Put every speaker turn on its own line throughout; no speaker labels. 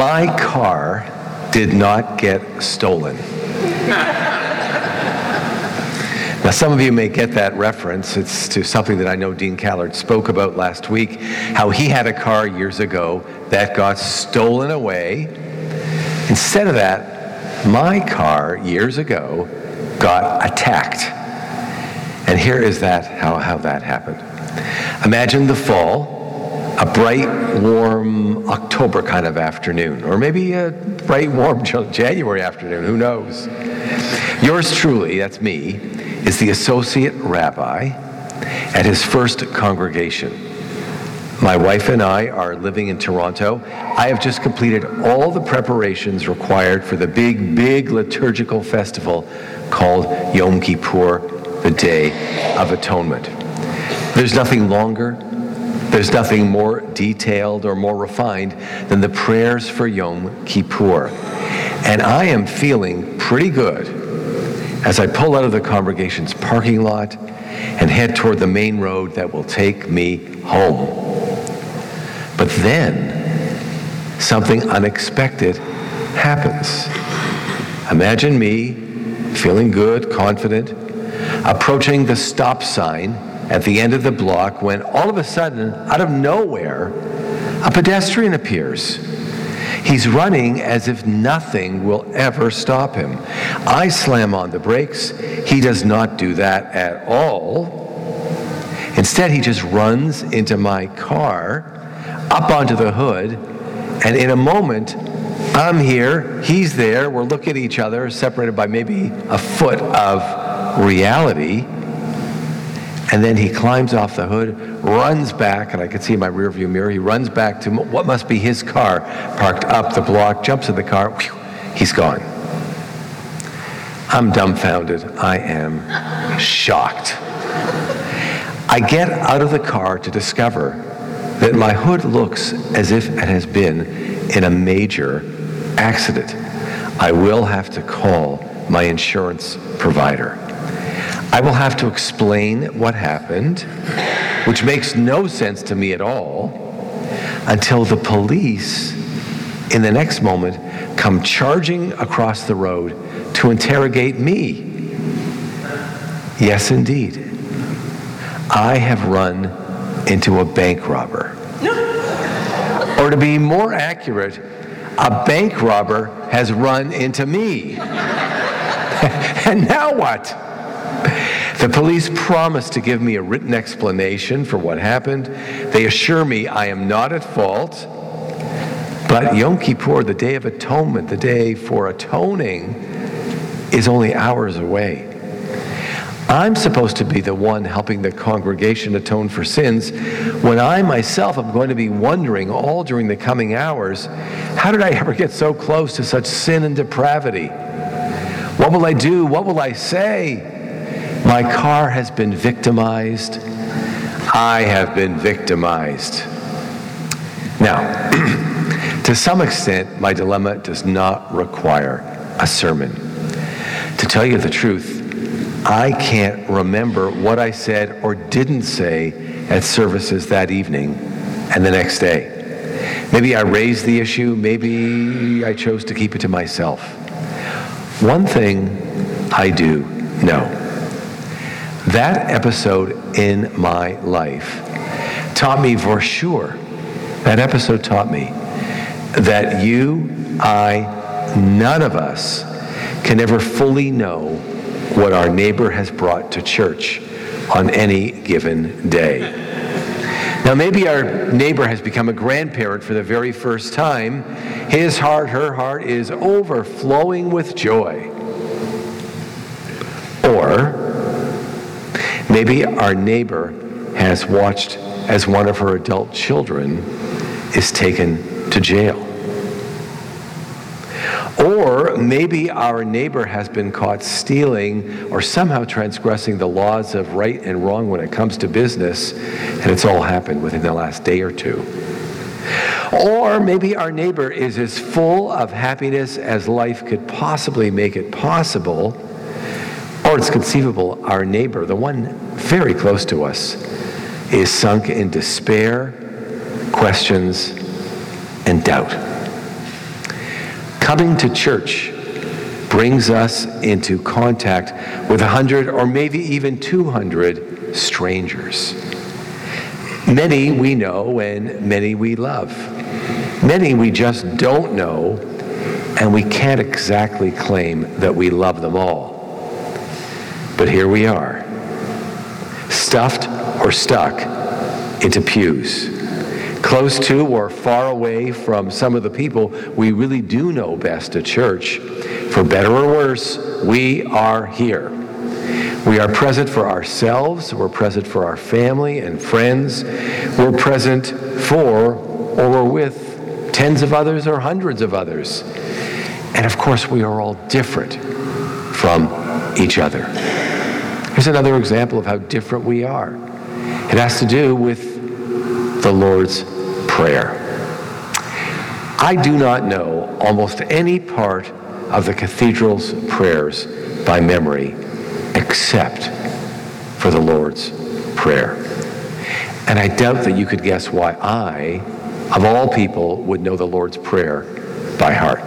My car did not get stolen. Now, some of you may get that reference. It's to something that I know Dean Callard spoke about last week, how he had a car years ago that got stolen away. Instead of that, my car years ago got attacked. And here is how that happened. Imagine the fall, a bright, warm October kind of afternoon, or maybe a bright, warm January afternoon, who knows? Yours truly, that's me, is the associate rabbi at his first congregation. My wife and I are living in Toronto. I have just completed all the preparations required for the big liturgical festival called Yom Kippur, the Day of Atonement. There's nothing longer, there's nothing more detailed or more refined than the prayers for Yom Kippur. And I am feeling pretty good as I pull out of the congregation's parking lot and head toward the main road that will take me home. But then, something unexpected happens. Imagine me, feeling good, confident, approaching the stop sign at the end of the block when all of a sudden, out of nowhere, a pedestrian appears. He's running as if nothing will ever stop him. I slam on the brakes. He does not do that at all. Instead, he just runs into my car, up onto the hood, and in a moment, I'm here, he's there, we're looking at each other, separated by maybe a foot of reality. And then he climbs off the hood, runs back, and I can see in my rearview mirror, he runs back to what must be his car, parked up the block, jumps in the car, whew, he's gone. I'm dumbfounded. I am shocked. I get out of the car to discover that my hood looks as if it has been in a major accident. I will have to call my insurance provider. I will have to explain what happened, which makes no sense to me at all, until the police, in the next moment, come charging across the road to interrogate me. Yes, indeed. I have run into a bank robber. Or to be more accurate, a bank robber has run into me. And now what? The police promise to give me a written explanation for what happened. They assure me I am not at fault. But Yom Kippur, the Day of Atonement, the day for atoning, is only hours away. I'm supposed to be the one helping the congregation atone for sins, when I myself am going to be wondering all during the coming hours, how did I ever get so close to such sin and depravity? What will I do? What will I say? My car has been victimized. I have been victimized. Now, to some extent, my dilemma does not require a sermon. To tell you the truth, I can't remember what I said or didn't say at services that evening and the next day. Maybe I raised the issue, maybe I chose to keep it to myself. One thing I do know. That episode in my life taught me for sure, that episode taught me that you, I, none of us can ever fully know what our neighbor has brought to church on any given day. Now, maybe our neighbor has become a grandparent for the very first time. His heart, her heart is overflowing with joy. Or maybe our neighbor has watched as one of her adult children is taken to jail. Or maybe our neighbor has been caught stealing or somehow transgressing the laws of right and wrong when it comes to business, and it's all happened within the last day or two. Or maybe our neighbor is as full of happiness as life could possibly make it possible. Or it's conceivable our neighbor, the one very close to us, is sunk in despair, questions, and doubt. Coming to church brings us into contact with 100 or maybe even 200 strangers. Many we know and many we love. Many we just don't know, and we can't exactly claim that we love them all. But here we are, stuffed or stuck into pews, close to or far away from some of the people we really do know best at church. For better or worse, we are here. We are present for ourselves, we're present for our family and friends, we're present for or we're with tens of others or hundreds of others. And of course, we are all different from each other. Here's another example of how different we are. It has to do with the Lord's Prayer. I do not know almost any part of the cathedral's prayers by memory except for the Lord's Prayer. And I doubt that you could guess why I, of all people, would know the Lord's Prayer by heart.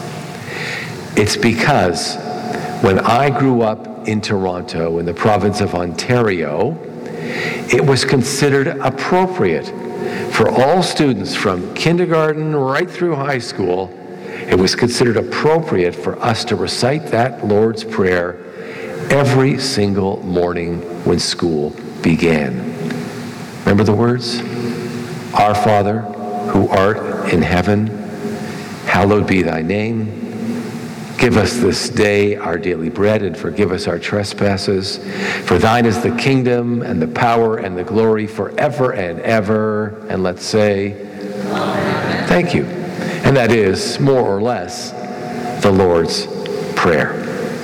It's because when I grew up in Toronto, in the province of Ontario, it was considered appropriate for all students from kindergarten right through high school. It was considered appropriate for us to recite that Lord's Prayer every single morning when school began. Remember the words? Our Father, who art in heaven, hallowed be thy name. Give us this day our daily bread, and forgive us our trespasses. For thine is the kingdom and the power and the glory forever and ever. And let's say, Amen. Thank you. And that is, more or less, the Lord's Prayer.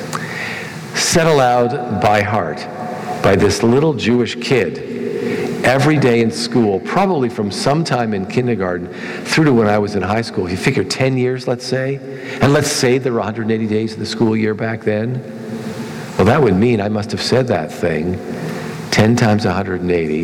Said aloud by heart by this little Jewish kid every day in school, probably from sometime in kindergarten through to when I was in high school. You figure 10 years, let's say, and let's say there were 180 days of the school year back then. Well, that would mean I must have said that thing 10 times 180.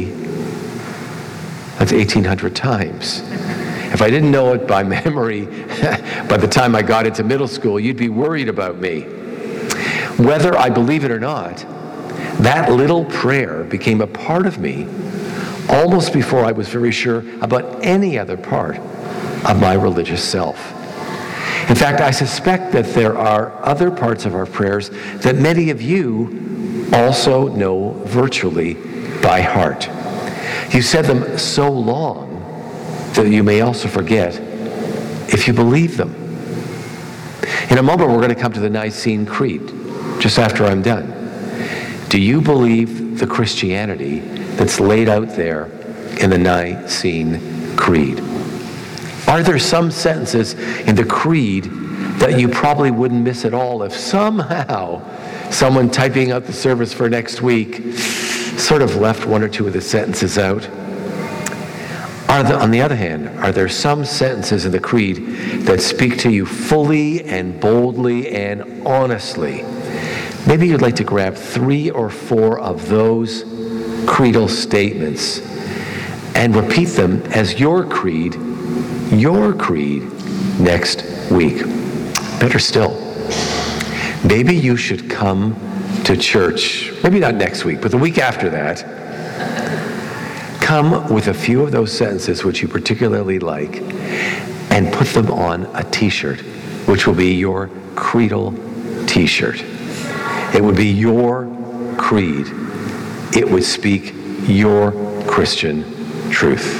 That's 1,800 times. If I didn't know it by memory by the time I got into middle school, you'd be worried about me. Whether I believe it or not, that little prayer became a part of me almost before I was very sure about any other part of my religious self. In fact, I suspect that there are other parts of our prayers that many of you also know virtually by heart. You said them so long that you may also forget if you believe them. In a moment, we're going to come to the Nicene Creed, just after I'm done. Do you believe the Christianity that's laid out there in the Nicene Creed? Are there some sentences in the Creed that you probably wouldn't miss at all if somehow someone typing out the service for next week sort of left one or two of the sentences out? On the other hand, are there some sentences in the Creed that speak to you fully and boldly and honestly? Maybe you'd like to grab 3 or 4 of those creedal statements and repeat them as your creed next week. Better still, maybe you should come to church, maybe not next week, but the week after that. Come with a few of those sentences which you particularly like and put them on a t-shirt, which will be your creedal t-shirt. It would be your creed. It would speak your Christian truth.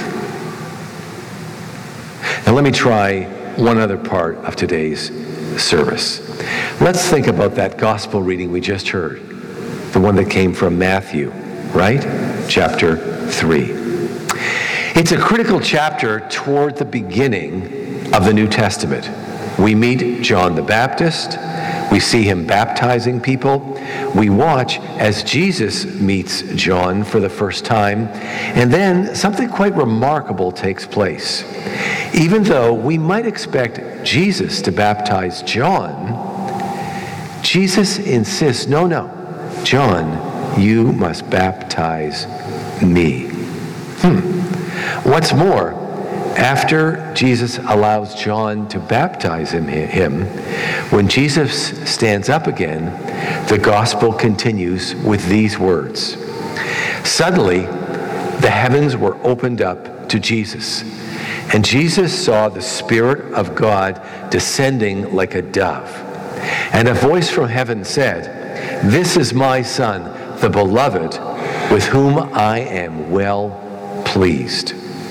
Now let me try one other part of today's service. Let's think about that gospel reading we just heard, the one that came from Matthew, right? Chapter 3. It's a critical chapter toward the beginning of the New Testament. We meet John the Baptist. We see him baptizing people. We watch as Jesus meets John for the first time. And then something quite remarkable takes place. Even though we might expect Jesus to baptize John, Jesus insists, no, John, you must baptize me. What's more, After Jesus allows John to baptize him, when Jesus stands up again, the gospel continues with these words. Suddenly, the heavens were opened up to Jesus, and Jesus saw the Spirit of God descending like a dove. And a voice from heaven said, "This is my Son, the beloved, with whom I am well pleased."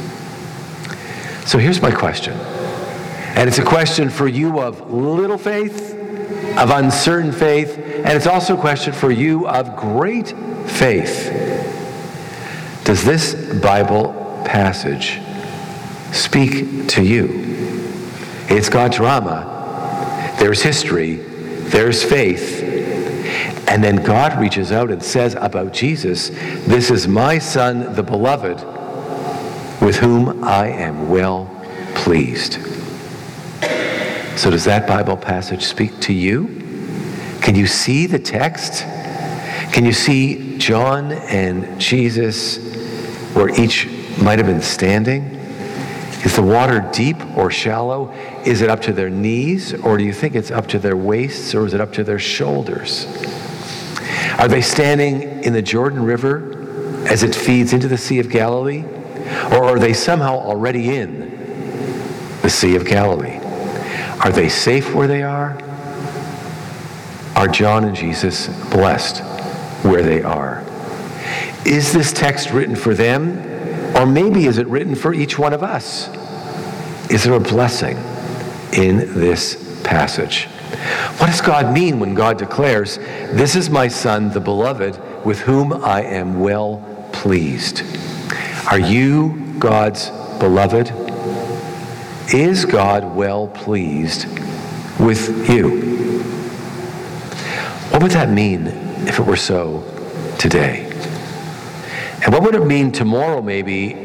So here's my question. And it's a question for you of little faith, of uncertain faith, and it's also a question for you of great faith. Does this Bible passage speak to you? It's got drama. There's history. There's faith. And then God reaches out and says about Jesus, "This is my Son, the beloved, with whom I am well pleased." So does that Bible passage speak to you? Can you see the text? Can you see John and Jesus where each might have been standing? Is the water deep or shallow? Is it up to their knees, or do you think it's up to their waists, or is it up to their shoulders? Are they standing in the Jordan River as it feeds into the Sea of Galilee? Or are they somehow already in the Sea of Galilee? Are they safe where they are? Are John and Jesus blessed where they are? Is this text written for them? Or maybe is it written for each one of us? Is there a blessing in this passage? What does God mean when God declares, "This is my Son, the beloved, with whom I am well pleased"? Are you God's beloved? Is God well pleased with you? What would that mean if it were so today? And what would it mean tomorrow, maybe,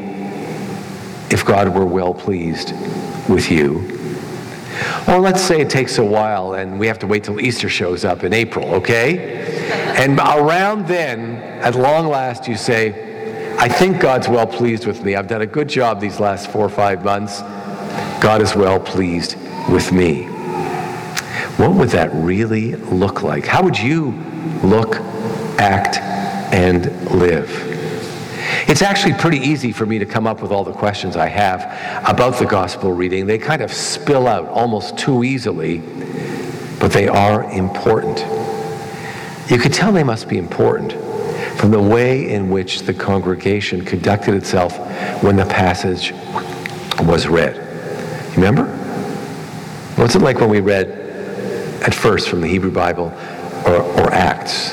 if God were well pleased with you? Or let's say it takes a while and we have to wait till Easter shows up in April, okay? And around then, at long last, you say, "I think God's well pleased with me. I've done a good job these last 4 or 5 months. God is well pleased with me." What would that really look like? How would you look, act, and live? It's actually pretty easy for me to come up with all the questions I have about the gospel reading. They kind of spill out almost too easily, but they are important. You could tell they must be important from the way in which the congregation conducted itself when the passage was read. Remember? What's it like when we read at first from the Hebrew Bible or Acts?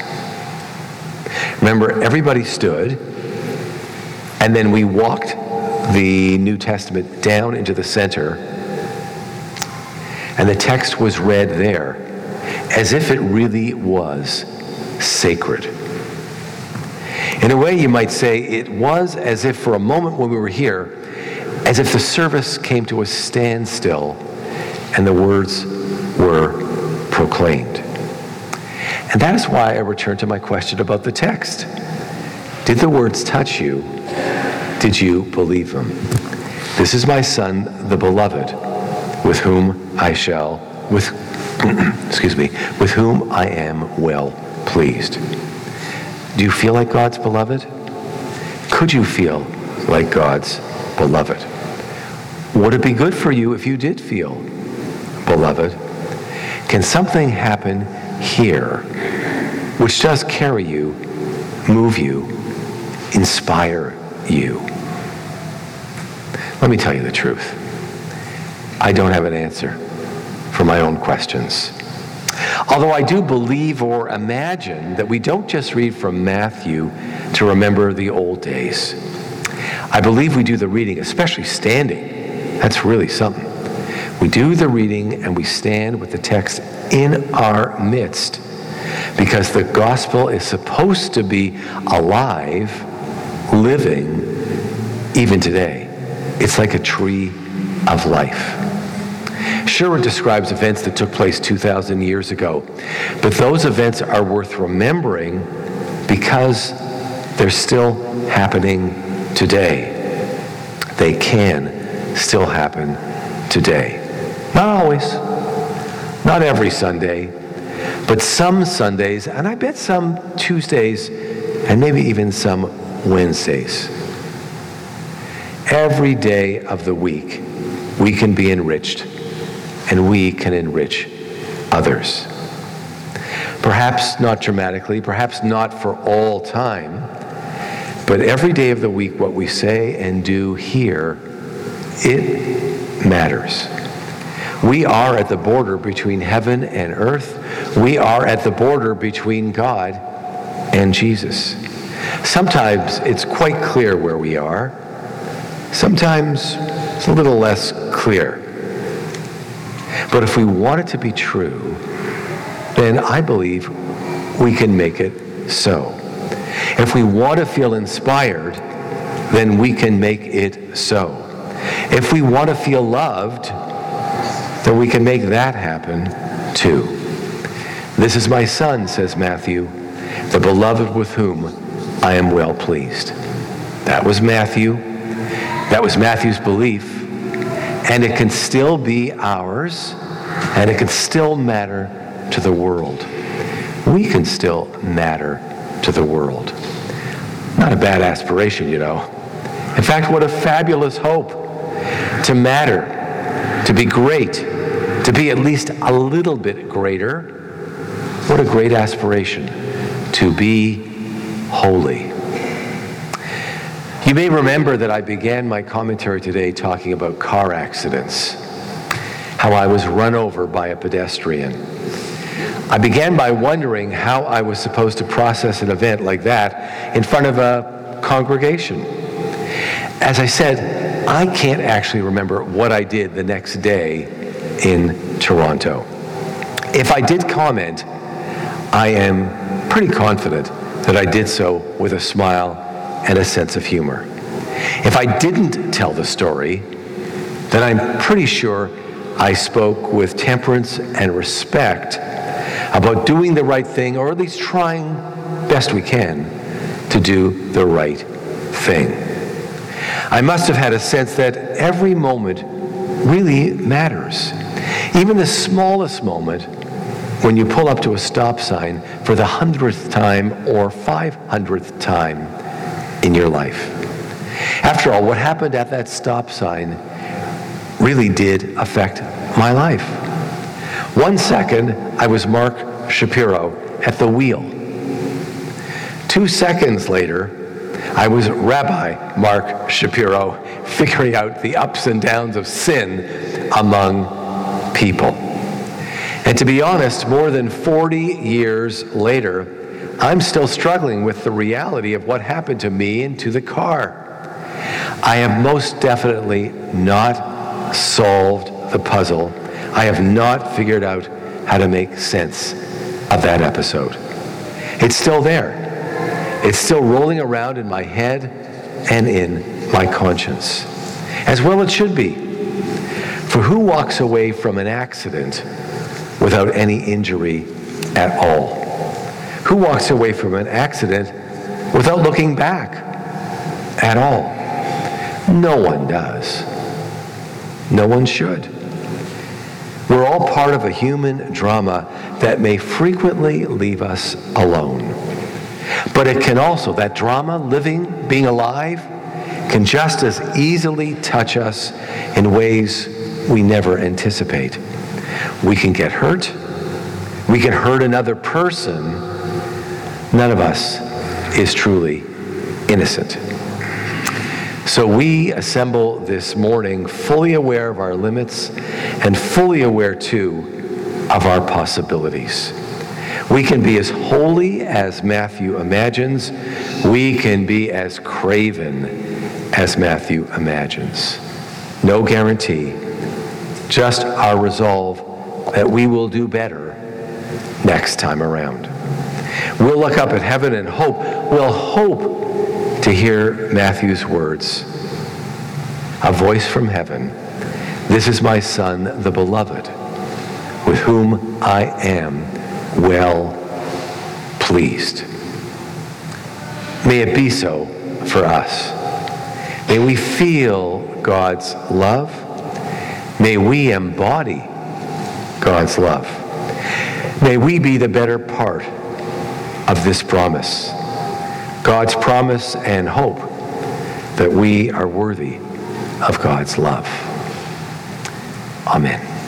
Remember, everybody stood, and then we walked the New Testament down into the center, and the text was read there as if it really was sacred. In a way, you might say it was as if for a moment when we were here, as if the service came to a standstill and the words were proclaimed. And that is why I return to my question about the text. Did the words touch you? Did you believe them? "This is my Son, the beloved, with whom I am well pleased." Do you feel like God's beloved? Could you feel like God's beloved? Would it be good for you if you did feel beloved? Can something happen here which does carry you, move you, inspire you? Let me tell you the truth. I don't have an answer for my own questions. Although I do believe or imagine that we don't just read from Matthew to remember the old days. I believe we do the reading, especially standing. That's really something. We do the reading and we stand with the text in our midst because the gospel is supposed to be alive, living, even today. It's like a tree of life. Sherwood describes events that took place 2,000 years ago, but those events are worth remembering because they're still happening today. They can still happen today. Not always, not every Sunday, but some Sundays, and I bet some Tuesdays, and maybe even some Wednesdays. Every day of the week, we can be enriched, and we can enrich others. Perhaps not dramatically, perhaps not for all time, but every day of the week, what we say and do here, it matters. We are at the border between heaven and earth. We are at the border between God and Jesus. Sometimes it's quite clear where we are. Sometimes it's a little less clear. But if we want it to be true, then I believe we can make it so. If we want to feel inspired, then we can make it so. If we want to feel loved, then we can make that happen too. This is my Son, says Matthew, the beloved with whom I am well pleased. That was Matthew. That was Matthew's belief. And it can still be ours, and it can still matter to the world. We can still matter to the world. Not a bad aspiration, you know. In fact, what a fabulous hope to matter, to be great, to be at least a little bit greater. What a great aspiration to be holy. You may remember that I began my commentary today talking about car accidents, how I was run over by a pedestrian. I began by wondering how I was supposed to process an event like that in front of a congregation. As I said, I can't actually remember what I did the next day in Toronto. If I did comment, I am pretty confident that I did so with a smile and a sense of humor. If I didn't tell the story, then I'm pretty sure I spoke with temperance and respect about doing the right thing, or at least trying best we can to do the right thing. I must have had a sense that every moment really matters. Even the smallest moment, when you pull up to a stop sign for the 100th time or 500th time in your life. After all, what happened at that stop sign really did affect my life. 1 second, I was Mark Shapiro at the wheel. 2 seconds later, I was Rabbi Mark Shapiro, figuring out the ups and downs of sin among people. And to be honest, more than 40 years later, I'm still struggling with the reality of what happened to me and to the car. I have most definitely not solved the puzzle. I have not figured out how to make sense of that episode. It's still there. It's still rolling around in my head and in my conscience. As well it should be. For who walks away from an accident without any injury at all? Who walks away from an accident without looking back at all? No one does. No one should. We're all part of a human drama that may frequently leave us alone. But it can also, that drama, living, being alive, can just as easily touch us in ways we never anticipate. We can get hurt. We can hurt another person. None of us is truly innocent. So we assemble this morning fully aware of our limits and fully aware, too, of our possibilities. We can be as holy as Matthew imagines. We can be as craven as Matthew imagines. No guarantee, just our resolve that we will do better next time around. We'll look up at heaven and hope. We'll hope to hear Matthew's words. A voice from heaven. This is my Son, the beloved, with whom I am well pleased. May it be so for us. May we feel God's love. May we embody God's love. May we be the better part of this promise, God's promise and hope that we are worthy of God's love. Amen.